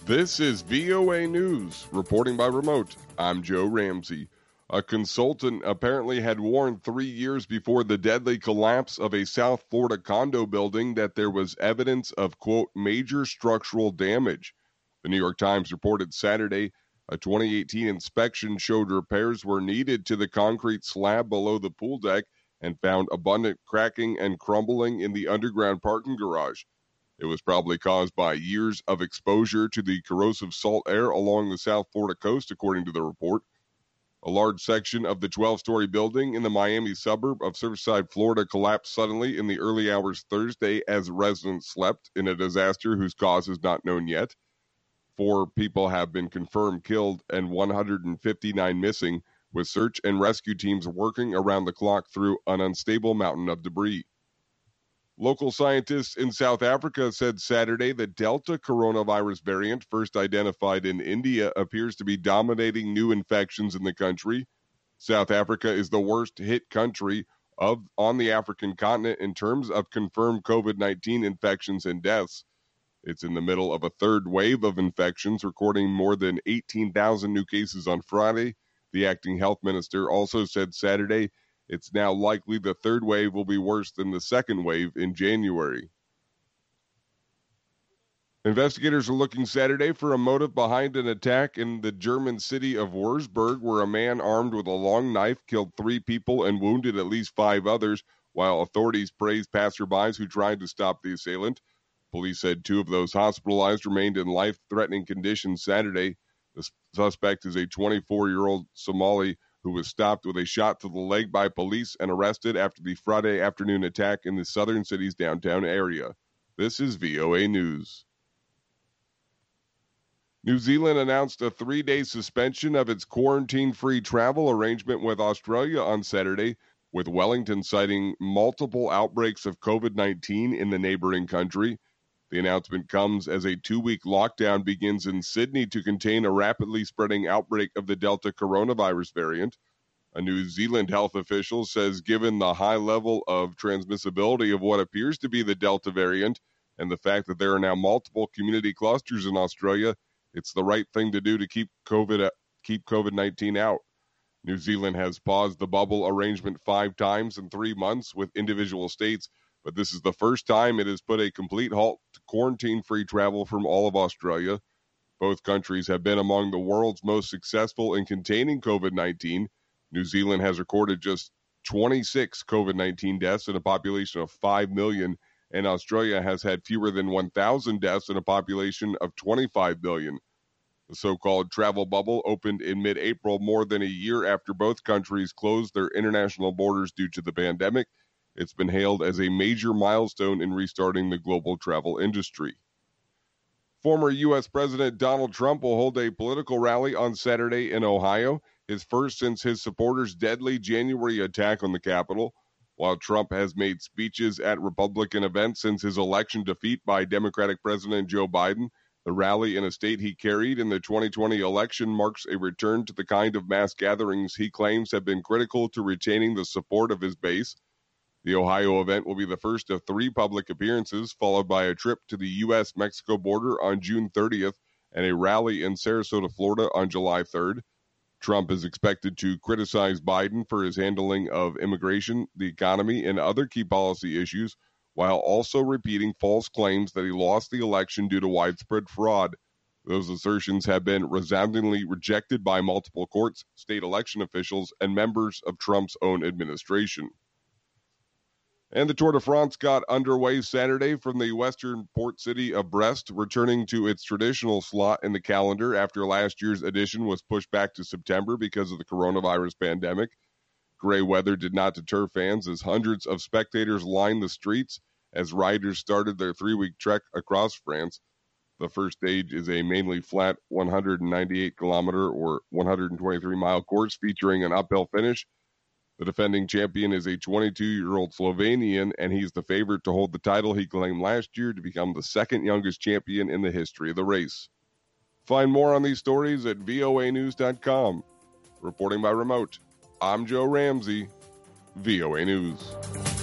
This is VOA News, reporting by remote. I'm Joe Ramsey. A consultant apparently had warned 3 years before the deadly collapse of a South Florida condo building that there was evidence of, quote, major structural damage. The New York Times reported Saturday a 2018 inspection showed repairs were needed to the concrete slab below the pool deck and found abundant cracking and crumbling in the underground parking garage. It was probably caused by years of exposure to the corrosive salt air along the South Florida coast, according to the report. A large section of the 12-story building in the Miami suburb of Surfside, Florida, collapsed suddenly in the early hours Thursday as residents slept in a disaster whose cause is not known yet. 4 people have been confirmed killed and 159 missing, with search and rescue teams working around the clock through an unstable mountain of debris. Local scientists in South Africa said Saturday the Delta coronavirus variant, first identified in India, appears to be dominating new infections in the country. South Africa is the worst hit country on the African continent in terms of confirmed COVID-19 infections and deaths. It's in the middle of a third wave of infections, recording more than 18,000 new cases on Friday. The acting health minister also said Saturday it's now likely the third wave will be worse than the second wave in January. Investigators are looking Saturday for a motive behind an attack in the German city of Wurzburg, where a man armed with a long knife killed 3 people and wounded at least 5 others, while authorities praised passerbys who tried to stop the assailant. Police said 2 of those hospitalized remained in life-threatening condition Saturday. The suspect is a 24-year-old Somali who was stopped with a shot to the leg by police and arrested after the Friday afternoon attack in the southern city's downtown area. This is VOA News. New Zealand announced a 3-day suspension of its quarantine-free travel arrangement with Australia on Saturday, with Wellington citing multiple outbreaks of COVID-19 in the neighboring country. The announcement comes as a 2-week lockdown begins in Sydney to contain a rapidly spreading outbreak of the Delta coronavirus variant. A New Zealand health official says given the high level of transmissibility of what appears to be the Delta variant and the fact that there are now multiple community clusters in Australia, it's the right thing to do to keep COVID-19 out. New Zealand has paused the bubble arrangement 5 times in 3 months with individual states, but this is the first time it has put a complete halt to quarantine-free travel from all of Australia. Both countries have been among the world's most successful in containing COVID-19. New Zealand has recorded just 26 COVID-19 deaths in a population of 5 million, and Australia has had fewer than 1,000 deaths in a population of 25 million. The so-called travel bubble opened in mid-April, more than a year after both countries closed their international borders due to the pandemic. It's been hailed as a major milestone in restarting the global travel industry. Former U.S. President Donald Trump will hold a political rally on Saturday in Ohio, his first since his supporters' deadly January attack on the Capitol. While Trump has made speeches at Republican events since his election defeat by Democratic President Joe Biden, the rally in a state he carried in the 2020 election marks a return to the kind of mass gatherings he claims have been critical to retaining the support of his base. The Ohio event will be the first of 3 public appearances, followed by a trip to the U.S.-Mexico border on June 30th and a rally in Sarasota, Florida on July 3rd. Trump is expected to criticize Biden for his handling of immigration, the economy, and other key policy issues, while also repeating false claims that he lost the election due to widespread fraud. Those assertions have been resoundingly rejected by multiple courts, state election officials, and members of Trump's own administration. And the Tour de France got underway Saturday from the western port city of Brest, returning to its traditional slot in the calendar after last year's edition was pushed back to September because of the coronavirus pandemic. Gray weather did not deter fans as hundreds of spectators lined the streets as riders started their 3-week trek across France. The first stage is a mainly flat 198-kilometer or 123-mile course featuring an uphill finish. The defending champion is a 22-year-old Slovenian, and he's the favorite to hold the title he claimed last year to become the second youngest champion in the history of the race. Find more on these stories at voanews.com. Reporting by remote, I'm Joe Ramsey, VOA News.